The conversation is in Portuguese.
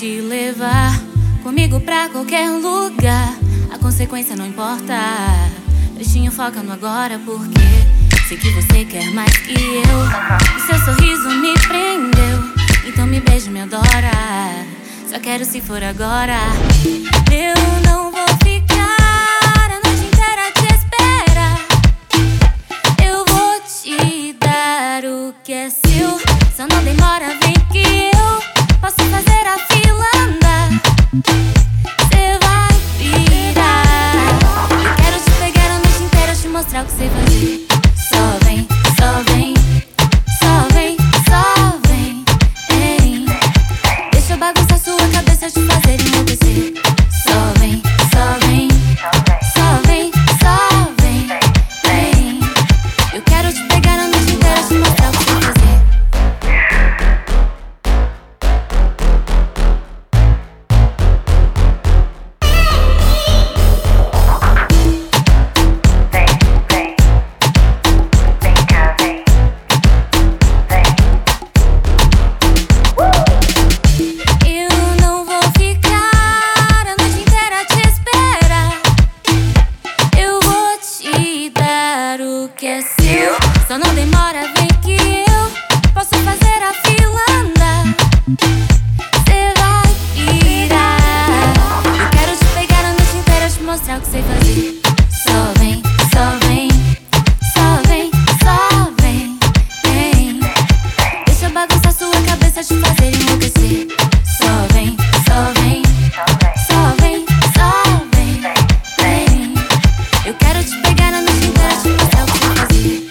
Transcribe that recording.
te levar comigo pra qualquer lugar. A consequência não importa. Peixinho, foca no agora, porque sei que você quer mais que eu. O seu sorriso me prendeu, então me beija, me adora. Só quero se for agora. Eu não vou ficar a noite inteira te esperar. Eu vou te dar o que é seu. Só não demora, vem que eu posso fazer a fila andar. Cê vai virar. Eu quero te pegar a noite inteira, te mostrar o que sei fazer. Só vem, só vem, só vem, só vem, vem. Deixa eu bagunçar sua cabeça, te fazer enlouquecer. Só vem, só vem, só vem, só vem, vem. Eu quero te pegar a noite inteira, te mostrar o que sei fazer. Que é seu, só não demora, vem que eu posso fazer a fila andar. Cê vai virar. Eu quero te pegar a noite inteira, te mostrar o que sei fazer. Só vem, só vem, só vem, só vem, vem. Deixa eu bagunçar sua cabeça, te fazer enlouquecer. Só vem, só vem, só vem, só vem, vem. Eu quero te pegar a noite inteira, te mostrar o que sei fazer.